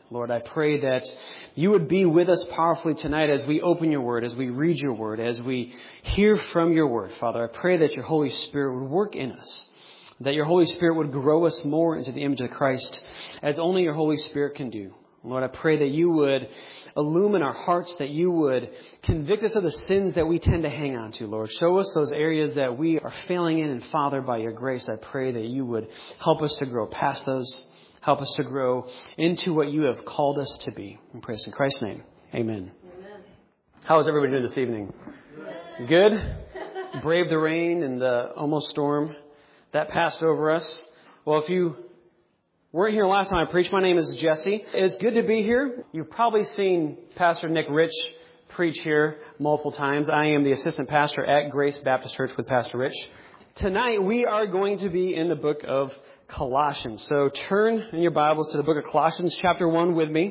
Lord, I pray that you would be with us powerfully tonight as we open your word, as we read your word, as we hear from your word. Father, I pray that your Holy Spirit would work in us, that your Holy Spirit would grow us more into the image of Christ as only your Holy Spirit can do. Lord, I pray that you would illumine our hearts, that you would convict us of the sins that we tend to hang on to, Lord. Show us those areas that we are failing in, and Father, by your grace, I pray that you would help us to grow past those. Help us to grow into what you have called us to be. We pray this in Christ's name. Amen. Amen. How is everybody doing this evening? Good? Braved the rain and the almost storm that passed over us. Well, if you weren't here last time I preached, my name is Jesse. It's good to be here. You've probably seen Pastor Nick Rich preach here multiple times. I am the assistant pastor at Grace Baptist Church with Pastor Rich. Tonight we are going to be in the book of Colossians. So turn in your Bibles to the book of Colossians chapter 1 with me.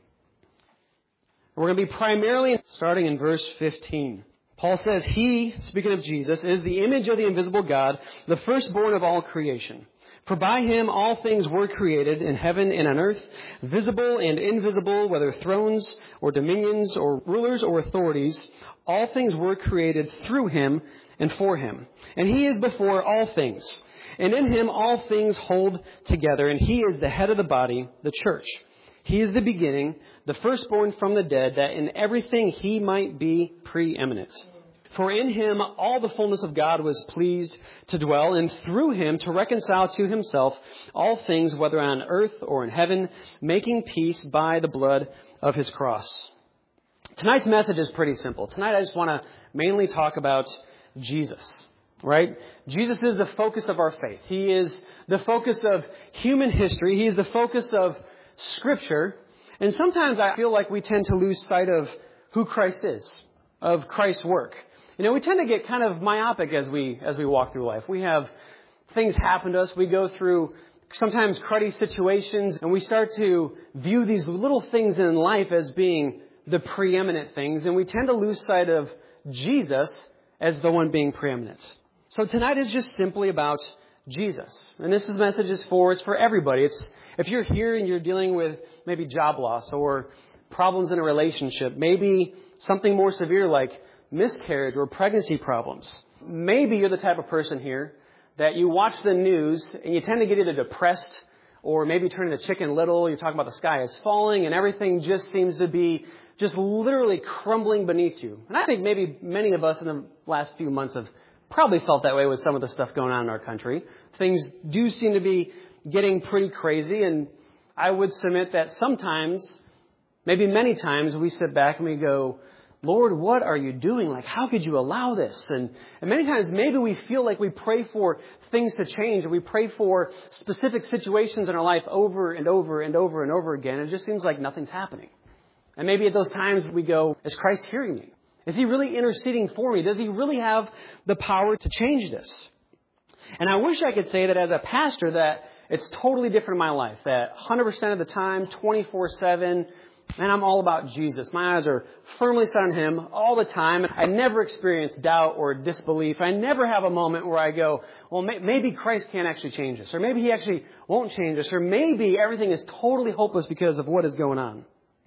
We're going to be primarily starting in verse 15. Paul says, He, speaking of Jesus, is the image of the invisible God, the firstborn of all creation. For by him all things were created in heaven and on earth, visible and invisible, whether thrones or dominions or rulers or authorities. All things were created through him and for him. And he is before all things. And in him all things hold together, and he is the head of the body, the church. He is the beginning, the firstborn from the dead, that in everything he might be preeminent. For in him all the fullness of God was pleased to dwell, and through him to reconcile to himself all things, whether on earth or in heaven, making peace by the blood of his cross. Tonight's message is pretty simple. Tonight I just want to mainly talk about Jesus. Right? Jesus is the focus of our faith. He is the focus of human history. He is the focus of Scripture. And sometimes I feel like we tend to lose sight of who Christ is, of Christ's work. You know, we tend to get kind of myopic as we walk through life. We have things happen to us. We go through sometimes cruddy situations, and we start to view these little things in life as being the preeminent things. And we tend to lose sight of Jesus as the one being preeminent. So tonight is just simply about Jesus. And this message is for everybody. It's if you're here and you're dealing with maybe job loss or problems in a relationship, maybe something more severe like miscarriage or pregnancy problems. Maybe you're the type of person here that you watch the news and you tend to get either depressed or maybe turn into Chicken Little. You're talking about the sky is falling and everything just seems to be just literally crumbling beneath you. And I think maybe many of us in the last few months have probably felt that way with some of the stuff going on in our country. Things do seem to be getting pretty crazy, and I would submit that sometimes, maybe many times, we sit back and we go, Lord, what are you doing? Like, how could you allow this? And many times maybe we feel like we pray for things to change, and we pray for specific situations in our life over and over and over and over again. It just seems like nothing's happening. And maybe at those times we go, is Christ hearing me? Is he really interceding for me? Does he really have the power to change this? And I wish I could say that as a pastor that it's totally different in my life. That 100% of the time, 24/7, man, I'm all about Jesus. My eyes are firmly set on him all the time. I never experience doubt or disbelief. I never have a moment where I go, well, maybe Christ can't actually change us. Or maybe he actually won't change us. Or maybe everything is totally hopeless because of what is going on.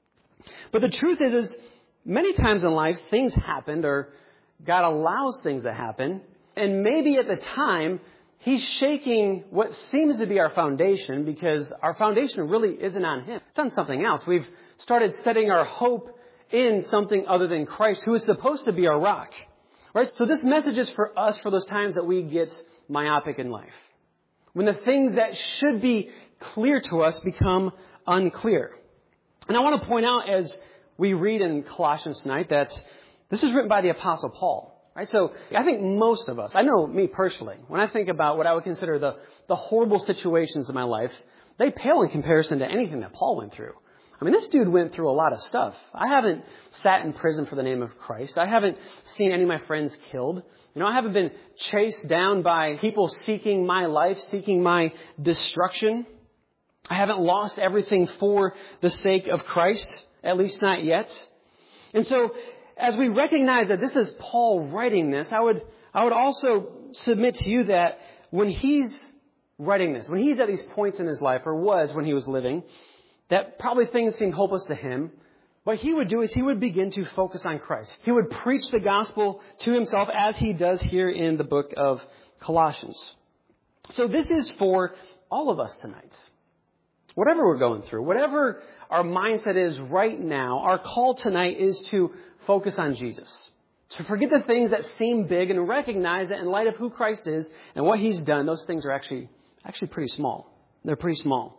But the truth is many times in life, things happened or God allows things to happen. And maybe at the time, he's shaking what seems to be our foundation because our foundation really isn't on him. It's on something else. We've started setting our hope in something other than Christ, who is supposed to be our rock. Right? So this message is for us for those times that we get myopic in life. When the things that should be clear to us become unclear. And I want to point out as we read in Colossians tonight that this is written by the Apostle Paul. Right? So I think most of us, I know me personally, when I think about what I would consider the horrible situations in my life, they pale in comparison to anything that Paul went through. I mean, this dude went through a lot of stuff. I haven't sat in prison for the name of Christ. I haven't seen any of my friends killed. You know, I haven't been chased down by people seeking my life, seeking my destruction. I haven't lost everything for the sake of Christ, at least not yet. And so, as we recognize that this is Paul writing this, I would also submit to you that when he's writing this, when he's at these points in his life, or was when he was living, that probably things seemed hopeless to him, what he would do is he would begin to focus on Christ. He would preach the gospel to himself as he does here in the book of Colossians. So this is for all of us tonight. Whatever we're going through, whatever our mindset is right now, our call tonight is to focus on Jesus. To forget the things that seem big and recognize that in light of who Christ is and what He's done, those things are actually pretty small. They're pretty small.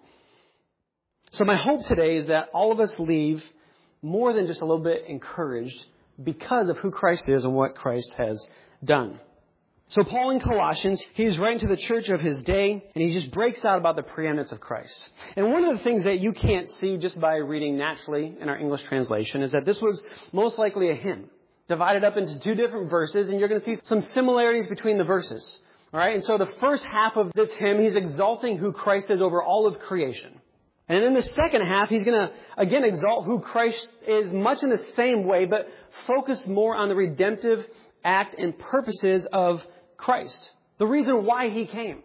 So my hope today is that all of us leave more than just a little bit encouraged because of who Christ is and what Christ has done. So Paul in Colossians, he's writing to the church of his day, and he just breaks out about the preeminence of Christ. And one of the things that you can't see just by reading naturally in our English translation is that this was most likely a hymn, divided up into 2 different verses, and you're going to see some similarities between the verses. All right, and so the first half of this hymn, he's exalting who Christ is over all of creation. And in the second half, he's going to, again, exalt who Christ is much in the same way, but focus more on the redemptive act and purposes of Christ. The reason why He came.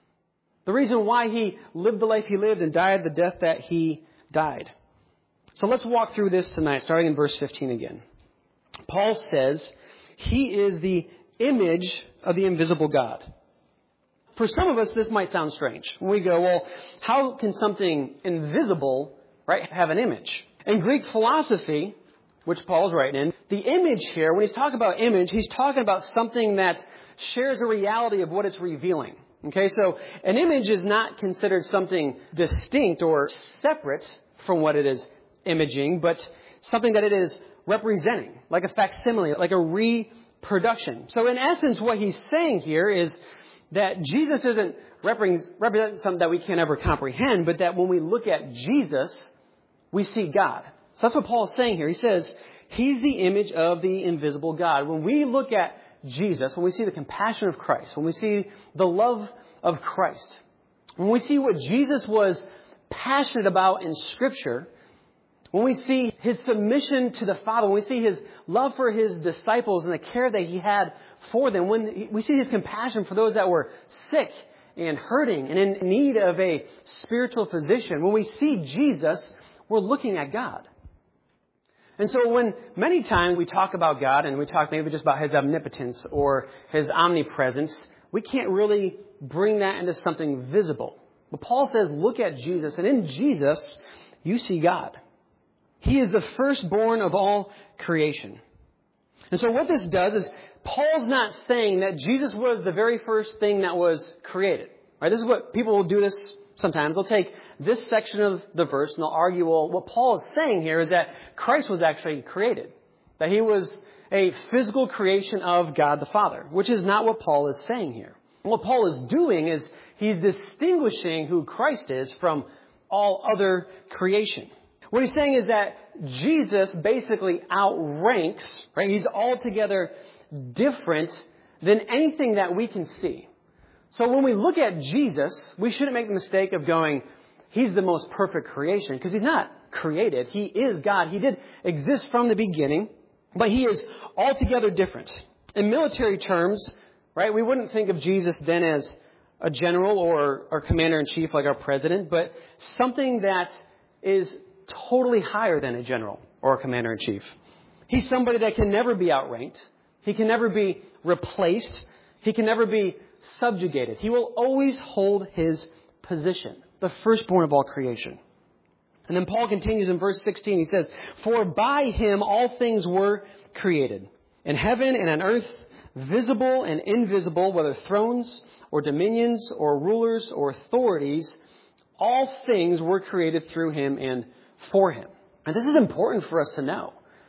The reason why He lived the life He lived and died the death that He died. So let's walk through this tonight, starting in verse 15 again. Paul says, He is the image of the invisible God. For some of us, this might sound strange. When we go, well, how can something invisible, right, have an image? In Greek philosophy, which Paul's writing in, the image here, when he's talking about image, he's talking about something that shares a reality of what it's revealing. Okay, so an image is not considered something distinct or separate from what it is imaging, but something that it is representing, like a facsimile, like a reproduction. So in essence, what he's saying here is that Jesus isn't representing something that we can't ever comprehend, but that when we look at Jesus, we see God. So that's what Paul is saying here. He says, He's the image of the invisible God. When we look at Jesus, when we see the compassion of Christ, when we see the love of Christ, when we see what Jesus was passionate about in Scripture, when we see His submission to the Father, when we see His love for His disciples and the care that He had for them, when we see His compassion for those that were sick and hurting and in need of a spiritual physician, when we see Jesus, we're looking at God. And so when many times we talk about God and we talk maybe just about His omnipotence or His omnipresence, we can't really bring that into something visible. But Paul says, look at Jesus, and in Jesus, you see God. He is the firstborn of all creation. And so what this does is Paul's not saying that Jesus was the very first thing that was created. Right? This is what people will do this sometimes. They'll take this section of the verse and they'll argue, well, what Paul is saying here is that Christ was actually created. That He was a physical creation of God the Father, which is not what Paul is saying here. What Paul is doing is he's distinguishing who Christ is from all other creation. What he's saying is that Jesus basically outranks, right? He's altogether different than anything that we can see. So when we look at Jesus, we shouldn't make the mistake of going, He's the most perfect creation, because He's not created. He is God. He did exist from the beginning, but He is altogether different. In military terms, right, we wouldn't think of Jesus then as a general or commander-in-chief like our president, but something that is totally higher than a general or a commander-in-chief. He's somebody that can never be outranked. He can never be replaced. He can never be subjugated. He will always hold His position, the firstborn of all creation. And then Paul continues in verse 16. He says, For by Him all things were created, in heaven and on earth, visible and invisible, whether thrones or dominions or rulers or authorities, all things were created through Him and for Him. And this is important for us to know.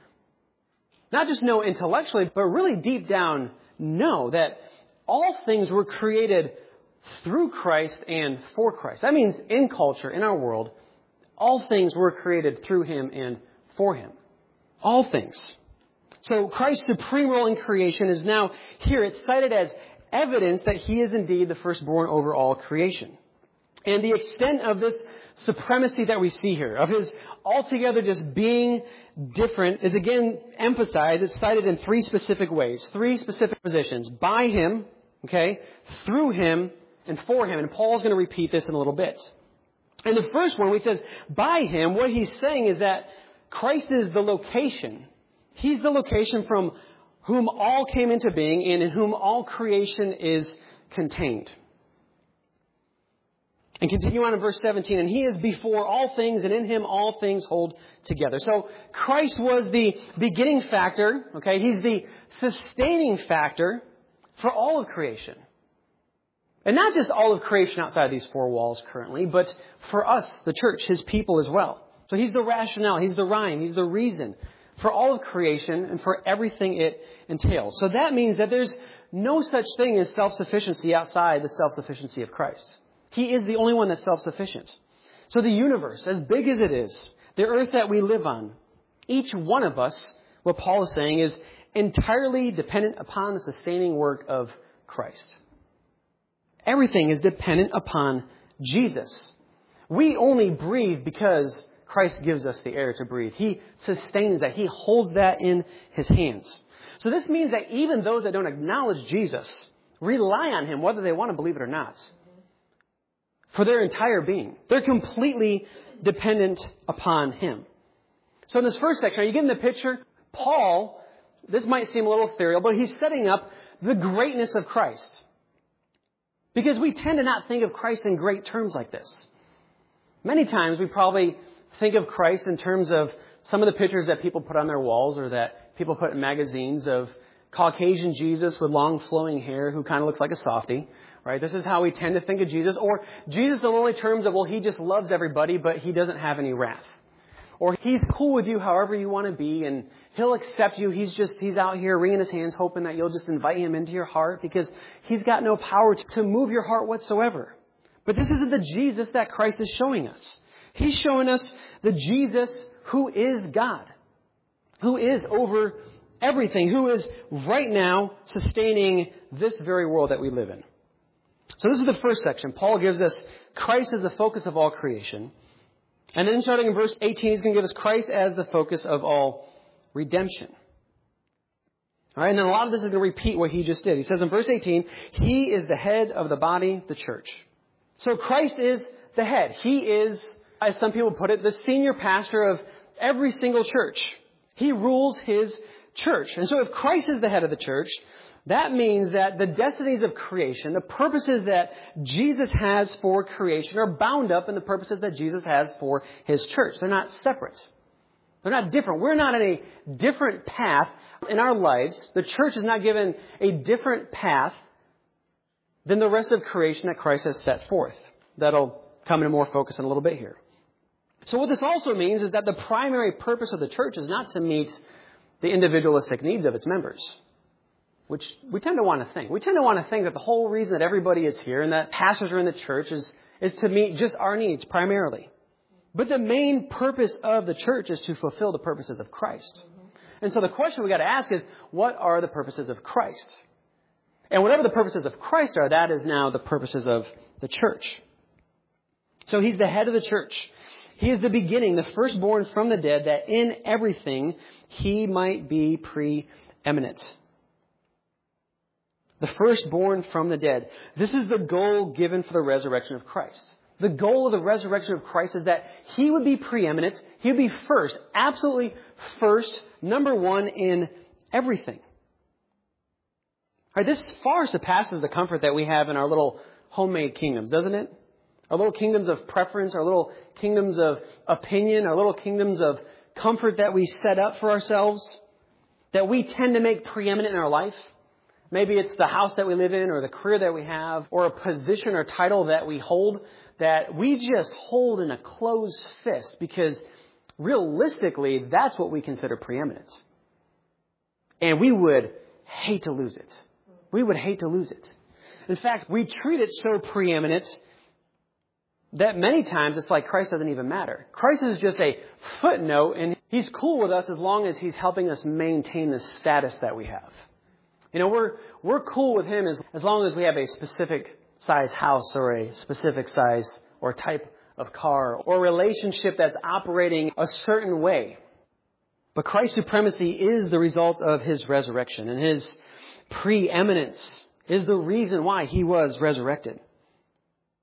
Not just know intellectually, but really deep down know that all things were created through Christ and for Christ. That means in culture, in our world, all things were created through Him and for Him. All things. So Christ's supreme role in creation is now here. It's cited as evidence that He is indeed the firstborn over all creation. And the extent of this supremacy that we see here, of His altogether just being different, is again emphasized. It's cited in 3 specific ways, 3 specific positions. By Him, okay, through Him, and for Him. And Paul's going to repeat this in a little bit. And the first one, when he says, by him, what he's saying is that Christ is the location. He's the location from whom all came into being and in whom all creation is contained. And continue on in verse 17, and he is before all things, and in him all things hold together. So Christ was the beginning factor, okay? He's the sustaining factor for all of creation. And not just all of creation outside these four walls currently, but for us, the church, his people as well. So he's the rationale, he's the rhyme, he's the reason for all of creation and for everything it entails. So that means that there's no such thing as self-sufficiency outside the self-sufficiency of Christ. He is the only one that's self-sufficient. So the universe, as big as it is, the earth that we live on, each one of us, what Paul is saying, is entirely dependent upon the sustaining work of Christ. Everything is dependent upon Jesus. We only breathe because Christ gives us the air to breathe. He sustains that. He holds that in his hands. So this means that even those that don't acknowledge Jesus rely on him, whether they want to believe it or not, for their entire being. They're completely dependent upon him. So in this first section, are you getting the picture? Paul, this might seem a little ethereal, but he's setting up the greatness of Christ. Because we tend to not think of Christ in great terms like this. Many times we probably think of Christ in terms of some of the pictures that people put on their walls or that people put in magazines of Caucasian Jesus with long flowing hair who kind of looks like a softie. Right? This is how we tend to think of Jesus. Or Jesus in only terms of, well, he just loves everybody, but he doesn't have any wrath. Or he's cool with you however you want to be, and he'll accept you. He's out here wringing his hands, hoping that you'll just invite him into your heart because he's got no power to move your heart whatsoever. But this isn't the Jesus that Christ is showing us. He's showing us the Jesus who is God, who is over everything, who is right now sustaining this very world that we live in. So this is the first section. Paul gives us Christ as the focus of all creation. And then starting in verse 18, he's going to give us Christ as the focus of all redemption. All right, and then a lot of this is going to repeat what he just did. He says in verse 18, he is the head of the body, the church. So Christ is the head. He is, as some people put it, the senior pastor of every single church. He rules his church. And so if Christ is the head of the church, that means that the destinies of creation, the purposes that Jesus has for creation, are bound up in the purposes that Jesus has for his church. They're not separate. They're not different. We're not in a different path in our lives. The church is not given a different path than the rest of creation that Christ has set forth. That'll come into more focus in a little bit here. So what this also means is that the primary purpose of the church is not to meet the individualistic needs of its members, which we tend to want to think. We tend to want to think that the whole reason that everybody is here and that pastors are in the church is to meet just our needs primarily. But the main purpose of the church is to fulfill the purposes of Christ. And so the question we got to ask is, what are the purposes of Christ? And whatever the purposes of Christ are, that is now the purposes of the church. So he's the head of the church. He is the beginning, the firstborn from the dead, that in everything he might be preeminent. The firstborn from the dead. This is the goal given for the resurrection of Christ. The goal of the resurrection of Christ is that he would be preeminent. He would be first, absolutely first, number one in everything. All right, this far surpasses the comfort that we have in our little homemade kingdoms, doesn't it? Our little kingdoms of preference, our little kingdoms of opinion, our little kingdoms of comfort that we set up for ourselves, that we tend to make preeminent in our life. Maybe it's the house that we live in or the career that we have or a position or title that we hold that we just hold in a closed fist because realistically, that's what we consider preeminence. And we would hate to lose it. We would hate to lose it. In fact, we treat it so preeminent that many times it's like Christ doesn't even matter. Christ is just a footnote, and he's cool with us as long as he's helping us maintain the status that we have. You know, we're cool with him as long as we have a specific size house or a specific size or type of car or relationship that's operating a certain way. But Christ's supremacy is the result of his resurrection, and his preeminence is the reason why he was resurrected.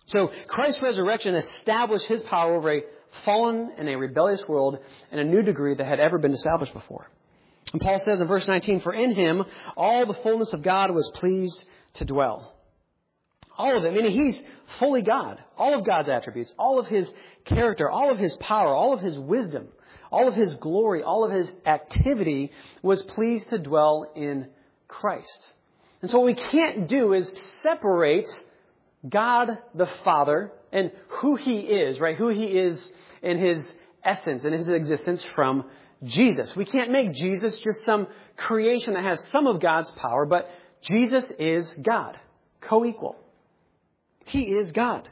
So Christ's resurrection established his power over a fallen and a rebellious world in a new degree that had ever been established before. And Paul says in verse 19, for in him all the fullness of God was pleased to dwell. All of it, meaning he's fully God. All of God's attributes, all of his character, all of his power, all of his wisdom, all of his glory, all of his activity was pleased to dwell in Christ. And so what we can't do is separate God the Father and who he is, right? Who he is in his essence and his existence from Jesus. We can't make Jesus just some creation that has some of God's power, but Jesus is God, co-equal. He is God.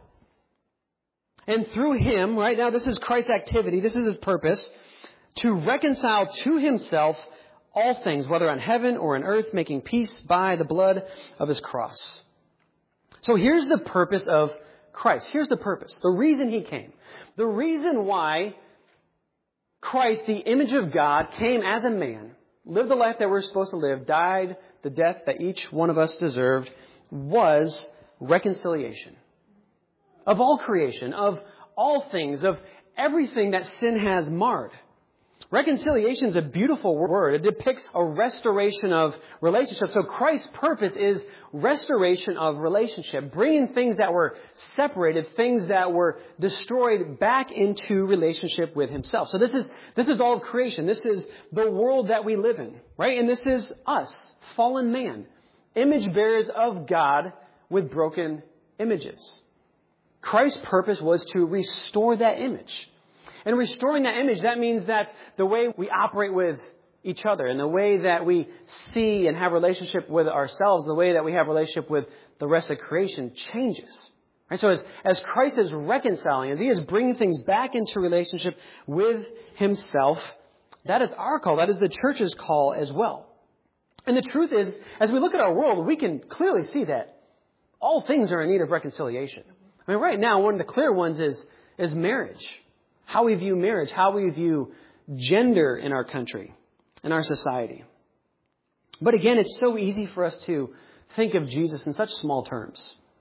And through him, right now, this is Christ's activity, this is his purpose, to reconcile to himself all things, whether on heaven or on earth, making peace by the blood of his cross. So here's the purpose of Christ. Here's the purpose. The reason he came. The reason why Christ, the image of God, came as a man, lived the life that we're supposed to live, died the death that each one of us deserved, was reconciliation. Of all creation, of all things, of everything that sin has marred. Reconciliation is a beautiful word. It depicts a restoration of relationship. So Christ's purpose is restoration of relationship, bringing things that were separated, things that were destroyed back into relationship with himself. So this is all of creation. This is the world that we live in, right? And this is us, fallen man, image bearers of God with broken images. Christ's purpose was to restore that image. And restoring that image, that means that the way we operate with each other and the way that we see and have relationship with ourselves, the way that we have relationship with the rest of creation changes. Right? So as Christ is reconciling, as he is bringing things back into relationship with himself, that is our call. That is the church's call as well. And the truth is, as we look at our world, we can clearly see that all things are in need of reconciliation. I mean, right now, one of the clear ones is marriage. How we view marriage, how we view gender in our country, in our society. But again, it's so easy for us to think of Jesus in such small terms.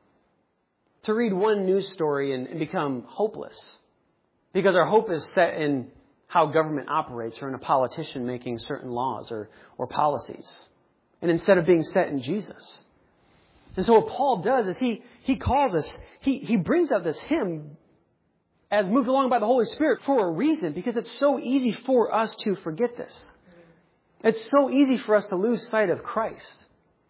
To read one news story and become hopeless. Because our hope is set in how government operates or in a politician making certain laws or policies. And instead of being set in Jesus. And so what Paul does is he calls us, he brings up this hymn as moved along by the Holy Spirit for a reason, because it's so easy for us to forget this. It's so easy for us to lose sight of Christ.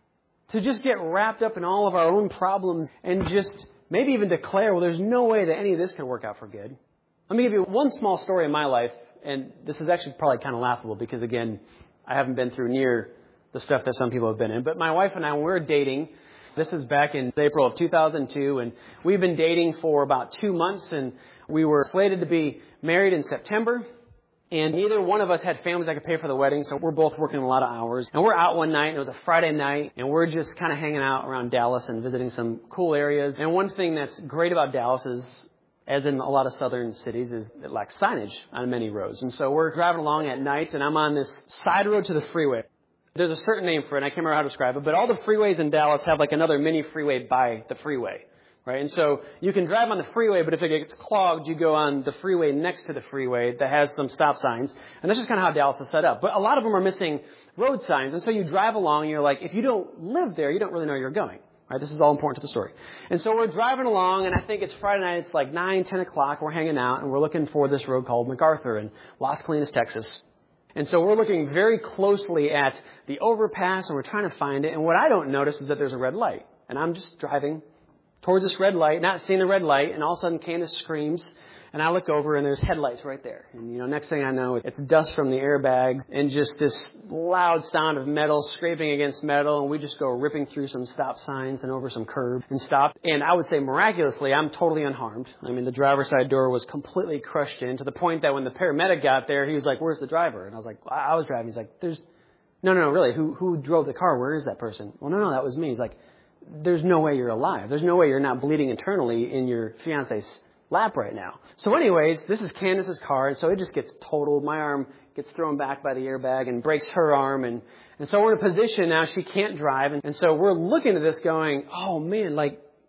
To just get wrapped up in all of our own problems and just maybe even declare, well, there's no way that any of this could work out for good. Let me give you one small story in my life, and this is actually probably kind of laughable because, again, I haven't been through near the stuff that some people have been in. But my wife and I, when we were dating, this is back in April of 2002, and we've been dating for about 2 months, and we were slated to be married in September, and neither one of us had families that could pay for the wedding, so we're both working a lot of hours. And we're out one night, and it was a Friday night, and we're just kind of hanging out around Dallas and visiting some cool areas. And one thing that's great about Dallas is, as in a lot of southern cities, is it lacks signage on many roads. And so we're driving along at night, and I'm on this side road to the freeway. There's a certain name for it, and I can't remember how to describe it, but all the freeways in Dallas have like another mini freeway by the freeway. Right? And so you can drive on the freeway, but if it gets clogged, you go on the freeway next to the freeway that has some stop signs. And that's just kind of how Dallas is set up. But a lot of them are missing road signs. And so you drive along and you're like, if you don't live there, you don't really know where you're going. Right? This is all important to the story. And so we're driving along, and I think it's Friday night. It's like 9, 10 o'clock. We're hanging out, and we're looking for this road called MacArthur in Las Colinas, Texas. And so we're looking very closely at the overpass, and we're trying to find it. And what I don't notice is that there's a red light. And I'm just driving towards this red light, not seeing the red light, and all of a sudden Candace screams, and I look over, and there's headlights right there. And, next thing I know, it's dust from the airbags, and just this loud sound of metal scraping against metal, and we just go ripping through some stop signs and over some curb and stop. And I would say miraculously, I'm totally unharmed. I mean, the driver's side door was completely crushed in, to the point that when the paramedic got there, he was like, "Where's the driver?" And I was like, "I was driving." He's like, No, really, who drove the car? Where is that person?" "Well, no, that was me." He's like, "There's no way you're alive. There's no way you're not bleeding internally in your fiance's lap right now." So anyways, this is Candace's car, and so it just gets totaled. My arm gets thrown back by the airbag and breaks her arm, and so we're in a position now she can't drive. And so we're looking at this going, oh man, like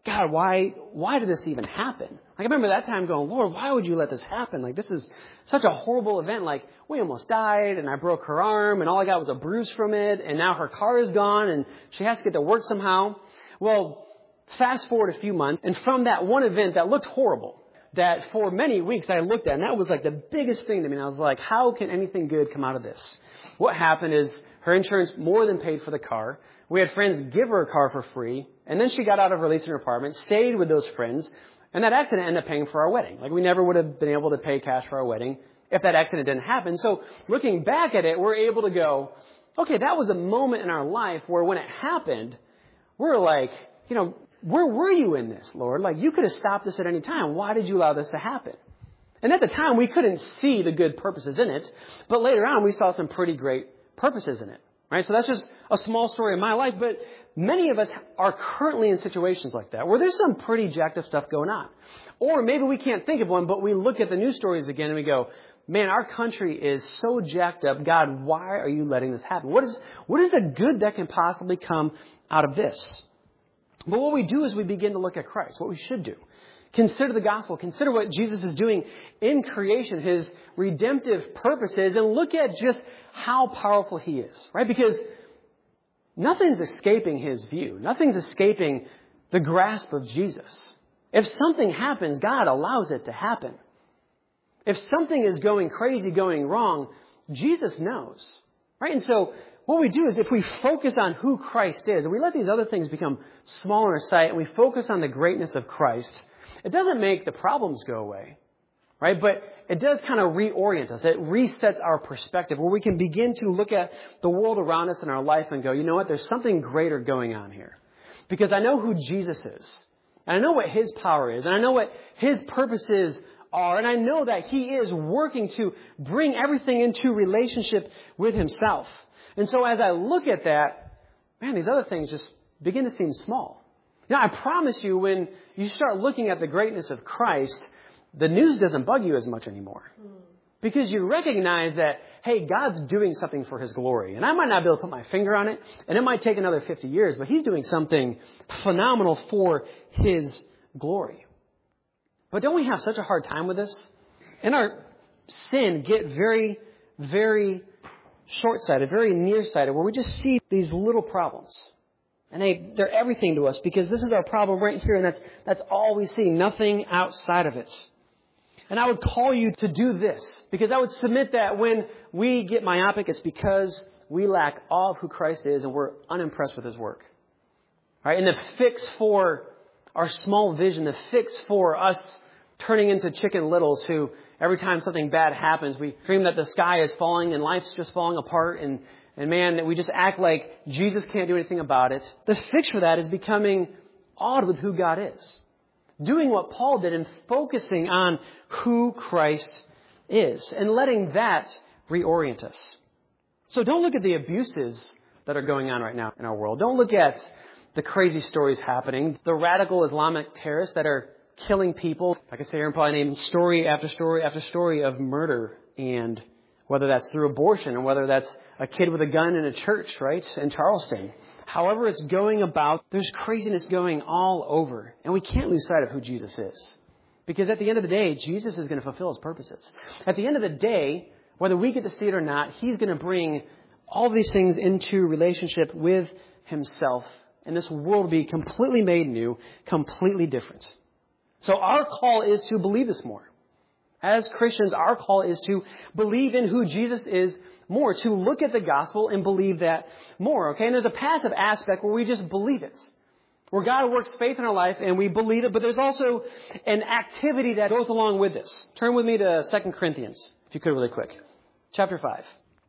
God, why did this even happen? Like, I remember that time going, Lord, why would you let this happen? Like, this is such a horrible event. Like, we almost died, and I broke her arm, and all I got was a bruise from it, and now her car is gone, and she has to get to work somehow. Well, fast forward a few months, and from that one event that looked horrible, that for many weeks I looked at, and that was like the biggest thing to me. And I was like, how can anything good come out of this? What happened is her insurance more than paid for the car. We had friends give her a car for free, and then she got out of her leasing apartment, stayed with those friends, and that accident ended up paying for our wedding. Like, we never would have been able to pay cash for our wedding if that accident didn't happen. So looking back at it, we're able to go, okay, that was a moment in our life where when it happened, we're like, where were you in this, Lord? Like, you could have stopped this at any time. Why did you allow this to happen? And at the time, we couldn't see the good purposes in it, but later on, we saw some pretty great purposes in it. Right? So that's just a small story of my life, but many of us are currently in situations like that, where there's some pretty jacked up stuff going on. Or maybe we can't think of one, but we look at the news stories again and we go, man, our country is so jacked up. God, why are you letting this happen? What is the good that can possibly come out of this? But what we do is we begin to look at Christ, what we should do. Consider the gospel. Consider what Jesus is doing in creation, his redemptive purposes, and look at just how powerful he is, right? Because nothing's escaping his view. Nothing's escaping the grasp of Jesus. If something happens, God allows it to happen. If something is going crazy, going wrong, Jesus knows, right? And so what we do is if we focus on who Christ is, and we let these other things become small in our sight, and we focus on the greatness of Christ, it doesn't make the problems go away, right? But it does kind of reorient us. It resets our perspective where we can begin to look at the world around us in our life and go, you know what? There's something greater going on here. Because I know who Jesus is. And I know what his power is. And I know what his purposes are. And I know that he is working to bring everything into relationship with himself. And so as I look at that, man, these other things just begin to seem small. Now, I promise you, when you start looking at the greatness of Christ, the news doesn't bug you as much anymore. Because you recognize that, hey, God's doing something for his glory. And I might not be able to put my finger on it, and it might take another 50 years, but he's doing something phenomenal for his glory. But don't we have such a hard time with this? And our sin get very, very short-sighted, very nearsighted, where we just see these little problems. And they're everything to us because this is our problem right here, and that's all we see, nothing outside of it. And I would call you to do this, because I would submit that when we get myopic, it's because we lack awe of who Christ is and we're unimpressed with his work. All right? And the fix for our small vision, the fix for us turning into Chicken Littles who every time something bad happens, we dream that the sky is falling and life's just falling apart and man, we just act like Jesus can't do anything about it. The fix for that is becoming awed with who God is. Doing what Paul did and focusing on who Christ is and letting that reorient us. So don't look at the abuses that are going on right now in our world. Don't look at the crazy stories happening, the radical Islamic terrorists that are killing people. I could sit here and probably name story after story after story of murder, and whether that's through abortion or whether that's a kid with a gun in a church, right, in Charleston. However it's going about, there's craziness going all over. And we can't lose sight of who Jesus is. Because at the end of the day, Jesus is going to fulfill his purposes. At the end of the day, whether we get to see it or not, he's going to bring all these things into relationship with himself. And this world will be completely made new, completely different. So our call is to believe this more. As Christians, our call is to believe in who Jesus is more, to look at the gospel and believe that more, okay? And there's a passive aspect where we just believe it, where God works faith in our life and we believe it, but there's also an activity that goes along with this. Turn with me to 2 Corinthians, if you could really quick. Chapter 5.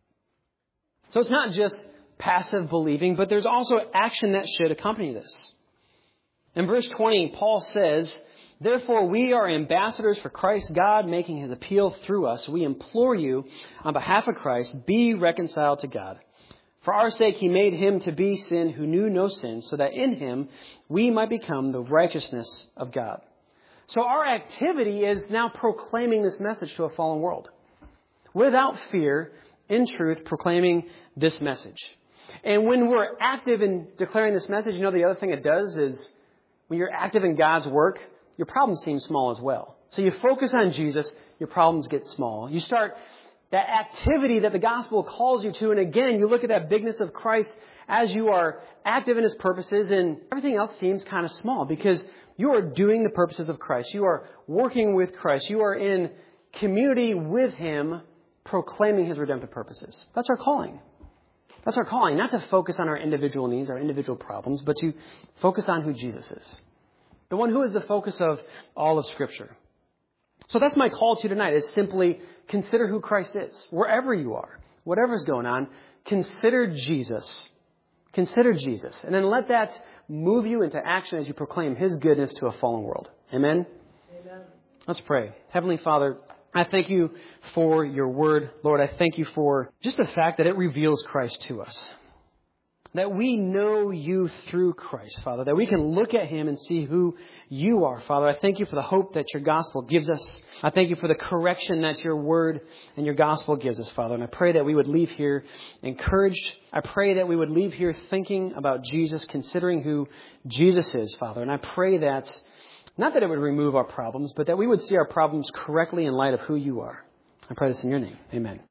So it's not just passive believing, but there's also action that should accompany this. In verse 20, Paul says, "Therefore, we are ambassadors for Christ, God making his appeal through us. We implore you, on behalf of Christ, be reconciled to God. For our sake, he made him to be sin who knew no sin, so that in him we might become the righteousness of God." So our activity is now proclaiming this message to a fallen world. Without fear, in truth, proclaiming this message. And when we're active in declaring this message, you know, the other thing it does is when you're active in God's work, your problems seem small as well. So you focus on Jesus, your problems get small. You start that activity that the gospel calls you to, and again, you look at that bigness of Christ as you are active in His purposes, and everything else seems kind of small because you are doing the purposes of Christ. You are working with Christ. You are in community with Him, proclaiming His redemptive purposes. That's our calling. That's our calling, not to focus on our individual needs, our individual problems, but to focus on who Jesus is. The one who is the focus of all of Scripture. So that's my call to you tonight, is simply consider who Christ is. Wherever you are, whatever's going on, consider Jesus. Consider Jesus. And then let that move you into action as you proclaim His goodness to a fallen world. Amen? Amen. Let's pray. Heavenly Father, I thank you for your word. Lord, I thank you for just the fact that it reveals Christ to us. That we know you through Christ, Father. That we can look at Him and see who you are, Father. I thank you for the hope that your gospel gives us. I thank you for the correction that your word and your gospel gives us, Father. And I pray that we would leave here encouraged. I pray that we would leave here thinking about Jesus, considering who Jesus is, Father. And I pray that, not that it would remove our problems, but that we would see our problems correctly in light of who you are. I pray this in your name. Amen.